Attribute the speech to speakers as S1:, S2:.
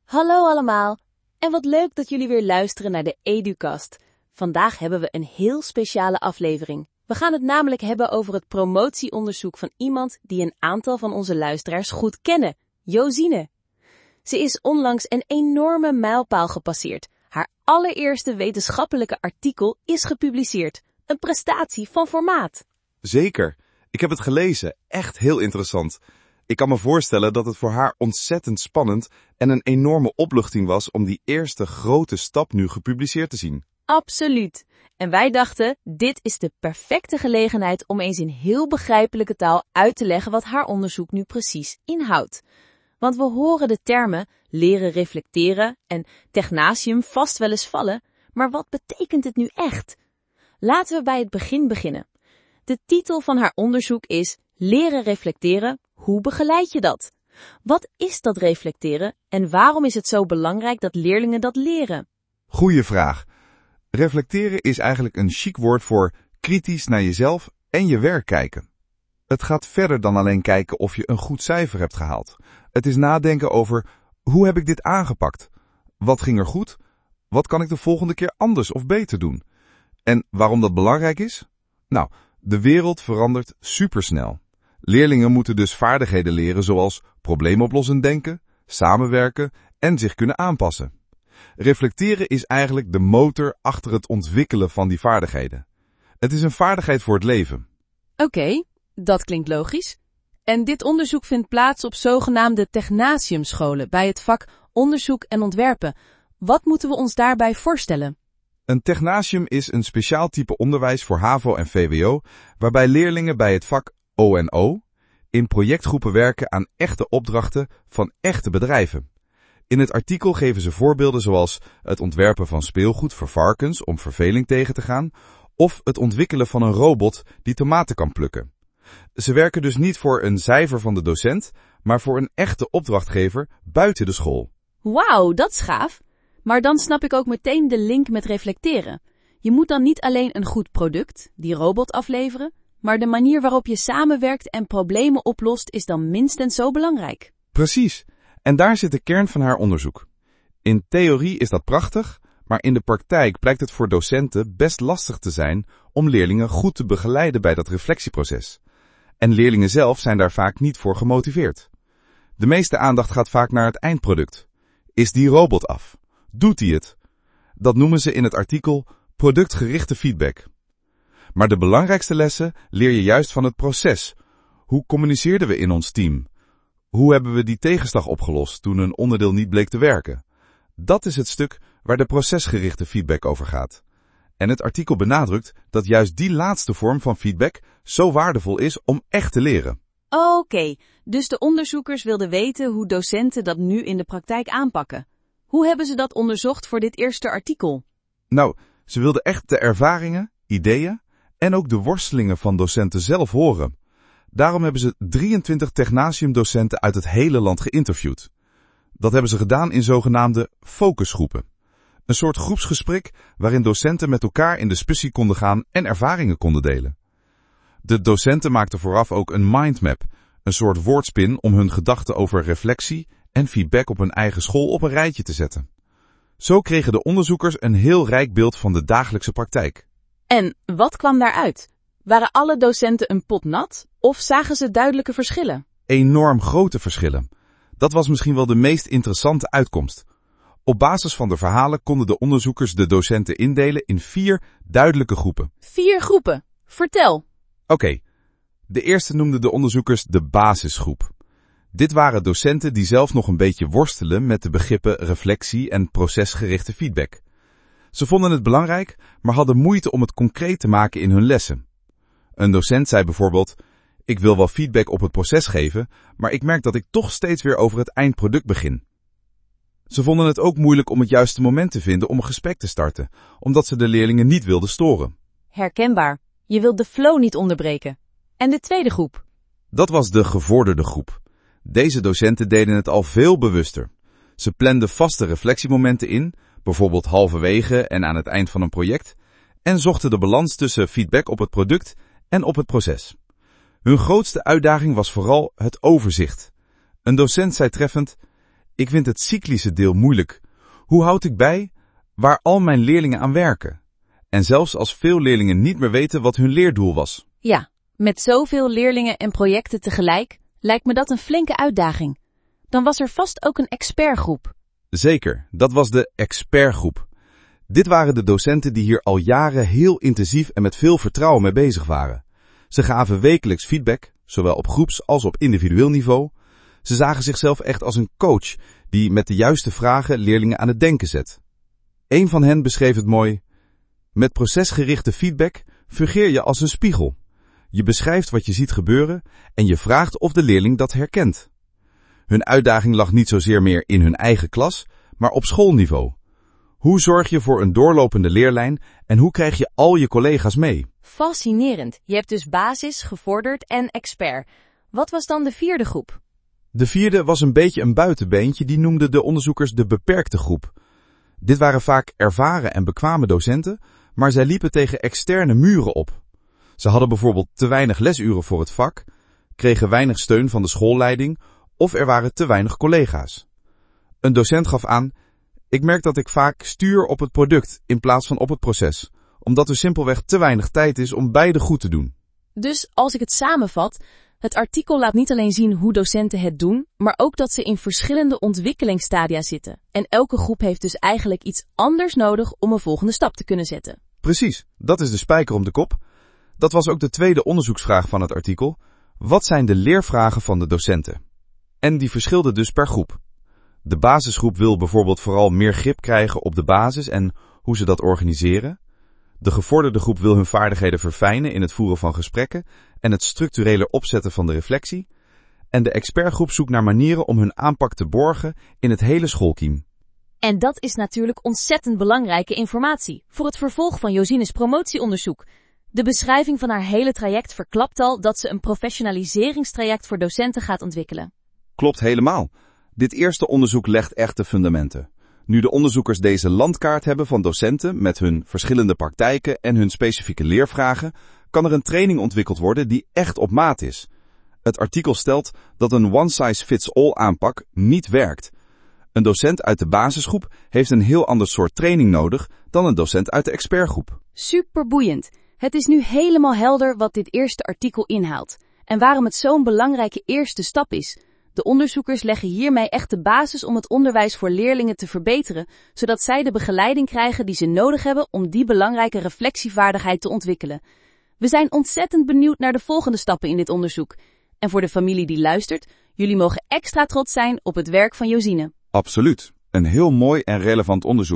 S1: Hallo allemaal, en wat leuk dat jullie weer luisteren naar de EduCast. Vandaag hebben we een heel speciale aflevering. We gaan het namelijk hebben over het promotieonderzoek van iemand die een aantal van onze luisteraars goed kennen, Josine. Ze is onlangs een enorme mijlpaal gepasseerd. Haar allereerste wetenschappelijke artikel is gepubliceerd. Een prestatie van formaat.
S2: Zeker. Ik heb het gelezen. Echt heel interessant. Ik kan me voorstellen dat het voor haar ontzettend spannend en een enorme opluchting was om die eerste grote stap nu gepubliceerd te zien.
S1: Absoluut. En wij dachten, dit is de perfecte gelegenheid om eens in heel begrijpelijke taal uit te leggen wat haar onderzoek nu precies inhoudt. Want we horen de termen leren reflecteren en technasium vast wel eens vallen, maar wat betekent het nu echt? Laten we bij het begin beginnen. De titel van haar onderzoek is Leren reflecteren, hoe begeleid je dat? Wat is dat reflecteren en waarom is het zo belangrijk dat leerlingen dat leren?
S2: Goeie vraag. Reflecteren is eigenlijk een chic woord voor kritisch naar jezelf en je werk kijken. Het gaat verder dan alleen kijken of je een goed cijfer hebt gehaald. Het is nadenken over hoe heb ik dit aangepakt? Wat ging er goed? Wat kan ik de volgende keer anders of beter doen? En waarom dat belangrijk is? Nou, de wereld verandert supersnel. Leerlingen moeten dus vaardigheden leren zoals probleemoplossend denken, samenwerken en zich kunnen aanpassen. Reflecteren is eigenlijk de motor achter het ontwikkelen van die vaardigheden. Het is een vaardigheid voor het leven.
S1: Oké, dat klinkt logisch. En dit onderzoek vindt plaats op zogenaamde technasiumscholen bij het vak onderzoek en ontwerpen. Wat moeten we ons daarbij voorstellen?
S2: Een technasium is een speciaal type onderwijs voor HAVO en VWO, waarbij leerlingen bij het vak O&O in projectgroepen werken aan echte opdrachten van echte bedrijven. In het artikel geven ze voorbeelden zoals het ontwerpen van speelgoed voor varkens om verveling tegen te gaan, of het ontwikkelen van een robot die tomaten kan plukken. Ze werken dus niet voor een cijfer van de docent, maar voor een echte opdrachtgever buiten de school.
S1: Wauw, dat is gaaf. Maar dan snap ik ook meteen de link met reflecteren. Je moet dan niet alleen een goed product, die robot, afleveren, maar de manier waarop je samenwerkt en problemen oplost is dan minstens zo belangrijk.
S2: Precies. En daar zit de kern van haar onderzoek. In theorie is dat prachtig, maar in de praktijk blijkt het voor docenten best lastig te zijn om leerlingen goed te begeleiden bij dat reflectieproces. En leerlingen zelf zijn daar vaak niet voor gemotiveerd. De meeste aandacht gaat vaak naar het eindproduct. Is die robot af? Doet hij het? Dat noemen ze in het artikel productgerichte feedback. Maar de belangrijkste lessen leer je juist van het proces. Hoe communiceerden we in ons team? Hoe hebben we die tegenslag opgelost toen een onderdeel niet bleek te werken? Dat is het stuk waar de procesgerichte feedback over gaat. En het artikel benadrukt dat juist die laatste vorm van feedback zo waardevol is om echt te leren.
S1: Oké, dus de onderzoekers wilden weten hoe docenten dat nu in de praktijk aanpakken. Hoe hebben ze dat onderzocht voor dit eerste artikel?
S2: Nou, ze wilden echt de ervaringen, ideeën en ook de worstelingen van docenten zelf horen. Daarom hebben ze 23 technasiumdocenten uit het hele land geïnterviewd. Dat hebben ze gedaan in zogenaamde focusgroepen. Een soort groepsgesprek waarin docenten met elkaar in discussie konden gaan en ervaringen konden delen. De docenten maakten vooraf ook een mindmap, een soort woordspin om hun gedachten over reflectie en feedback op hun eigen school op een rijtje te zetten. Zo kregen de onderzoekers een heel rijk beeld van de dagelijkse praktijk.
S1: En wat kwam daaruit? Waren alle docenten een pot nat of zagen ze duidelijke verschillen?
S2: Enorm grote verschillen. Dat was misschien wel de meest interessante uitkomst. Op basis van de verhalen konden de onderzoekers de docenten indelen in 4 duidelijke groepen.
S1: 4 groepen. Vertel.
S2: Oké. De eerste noemden de onderzoekers de basisgroep. Dit waren docenten die zelf nog een beetje worstelen met de begrippen reflectie en procesgerichte feedback. Ze vonden het belangrijk, maar hadden moeite om het concreet te maken in hun lessen. Een docent zei bijvoorbeeld, ik wil wel feedback op het proces geven, maar ik merk dat ik toch steeds weer over het eindproduct begin. Ze vonden het ook moeilijk om het juiste moment te vinden om een gesprek te starten, omdat ze de leerlingen niet wilden storen.
S1: Herkenbaar. Je wilt de flow niet onderbreken. En de tweede groep?
S2: Dat was de gevorderde groep. Deze docenten deden het al veel bewuster. Ze planden vaste reflectiemomenten in, bijvoorbeeld halverwege en aan het eind van een project, en zochten de balans tussen feedback op het product en op het proces. Hun grootste uitdaging was vooral het overzicht. Een docent zei treffend, Ik vind het cyclische deel moeilijk. Hoe houd ik bij waar al mijn leerlingen aan werken? En zelfs als veel leerlingen niet meer weten wat hun leerdoel was.
S1: Ja, met zoveel leerlingen en projecten tegelijk lijkt me dat een flinke uitdaging. Dan was er vast ook een expertgroep.
S2: Zeker, dat was de expertgroep. Dit waren de docenten die hier al jaren heel intensief en met veel vertrouwen mee bezig waren. Ze gaven wekelijks feedback, zowel op groeps- als op individueel niveau. Ze zagen zichzelf echt als een coach die met de juiste vragen leerlingen aan het denken zet. Een van hen beschreef het mooi: met procesgerichte feedback fungeer je als een spiegel. Je beschrijft wat je ziet gebeuren en je vraagt of de leerling dat herkent. Hun uitdaging lag niet zozeer meer in hun eigen klas, maar op schoolniveau. Hoe zorg je voor een doorlopende leerlijn en hoe krijg je al je collega's mee?
S1: Fascinerend. Je hebt dus basis, gevorderd en expert. Wat was dan de vierde groep?
S2: De vierde was een beetje een buitenbeentje, die noemden de onderzoekers de beperkte groep. Dit waren vaak ervaren en bekwame docenten, maar zij liepen tegen externe muren op. Ze hadden bijvoorbeeld te weinig lesuren voor het vak, kregen weinig steun van de schoolleiding of er waren te weinig collega's. Een docent gaf aan: ik merk dat ik vaak stuur op het product in plaats van op het proces, omdat er simpelweg te weinig tijd is om beide goed te doen.
S1: Dus als ik het samenvat, het artikel laat niet alleen zien hoe docenten het doen, maar ook dat ze in verschillende ontwikkelingsstadia zitten. En elke groep heeft dus eigenlijk iets anders nodig om een volgende stap te kunnen zetten.
S2: Precies, dat is de spijker om de kop. Dat was ook de tweede onderzoeksvraag van het artikel. Wat zijn de leervragen van de docenten? En die verschilden dus per groep. De basisgroep wil bijvoorbeeld vooral meer grip krijgen op de basis en hoe ze dat organiseren. De gevorderde groep wil hun vaardigheden verfijnen in het voeren van gesprekken en het structurele opzetten van de reflectie. En de expertgroep zoekt naar manieren om hun aanpak te borgen in het hele schoolteam.
S1: En dat is natuurlijk ontzettend belangrijke informatie voor het vervolg van Josines promotieonderzoek. De beschrijving van haar hele traject verklapt al dat ze een professionaliseringstraject voor docenten gaat ontwikkelen.
S2: Klopt helemaal. Dit eerste onderzoek legt echt de fundamenten. Nu de onderzoekers deze landkaart hebben van docenten met hun verschillende praktijken en hun specifieke leervragen, kan er een training ontwikkeld worden die echt op maat is. Het artikel stelt dat een one-size-fits-all aanpak niet werkt. Een docent uit de basisgroep heeft een heel ander soort training nodig dan een docent uit de expertgroep.
S1: Superboeiend. Het is nu helemaal helder wat dit eerste artikel inhoudt en waarom het zo'n belangrijke eerste stap is. De onderzoekers leggen hiermee echt de basis om het onderwijs voor leerlingen te verbeteren, zodat zij de begeleiding krijgen die ze nodig hebben om die belangrijke reflectievaardigheid te ontwikkelen. We zijn ontzettend benieuwd naar de volgende stappen in dit onderzoek. En voor de familie die luistert, jullie mogen extra trots zijn op het werk van Josine.
S2: Absoluut. Een heel mooi en relevant onderzoek.